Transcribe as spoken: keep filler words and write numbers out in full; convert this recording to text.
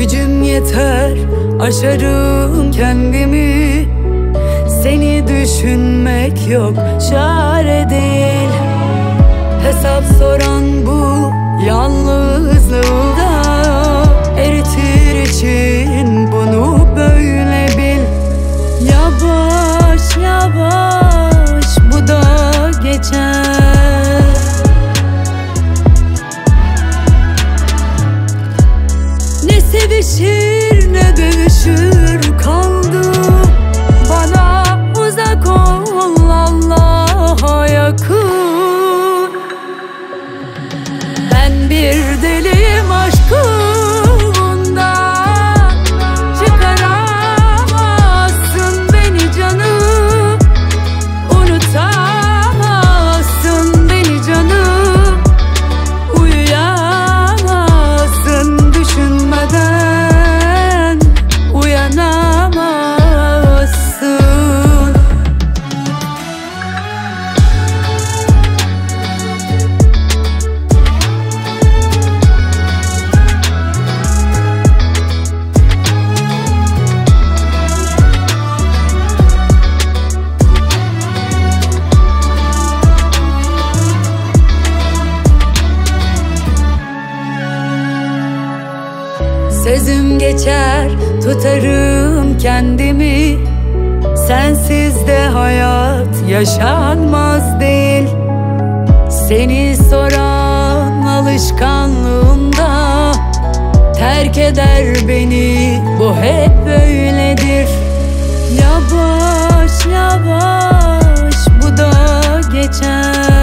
Gücüm yeter, aşarım kendimi. Seni düşünmek yok, çare değil. Hesap soran bu yalnızlığında eritir için bunu böyle bil. Yavaş yavaş bu da geçer. Ne sevişir ne dövüşür kaldım. Bana uzak ol, Allah'a yakın. Ben bir deliyim aşkından. Çıkaramazsın beni canım. Unutamazsın beni canım. Uyuyamazsın düşünmeden. Uyanamazsın. Sözüm geçer, tutarım kendimi. Sensiz de hayat yaşanmaz değil. Seni soran alışkanlığımda terk eder beni, bu hep böyledir. Yavaş yavaş bu da geçer.